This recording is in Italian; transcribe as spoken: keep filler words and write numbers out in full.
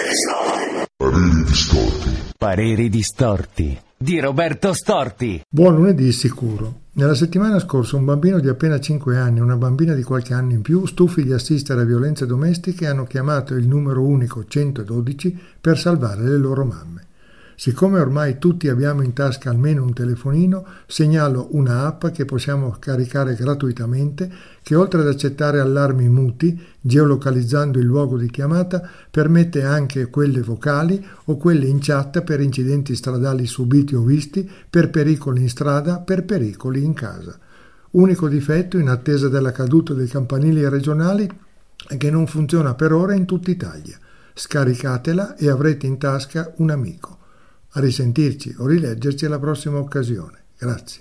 Pareri distorti. Pareri distorti di Roberto Storti. Buon lunedì sicuro. Nella settimana scorsa un bambino di appena cinque anni e una bambina di qualche anno in più, stufi di assistere a violenze domestiche, hanno chiamato il numero unico centododici per salvare le loro mamme. Siccome ormai tutti abbiamo in tasca almeno un telefonino, segnalo una app che possiamo caricare gratuitamente che, oltre ad accettare allarmi muti, geolocalizzando il luogo di chiamata, permette anche quelle vocali o quelle in chat per incidenti stradali subiti o visti, per pericoli in strada, per pericoli in casa. Unico difetto, in attesa della caduta dei campanili regionali, è che non funziona per ora in tutta Italia. Scaricatela e avrete in tasca un amico. A risentirci o rileggerci alla prossima occasione. Grazie.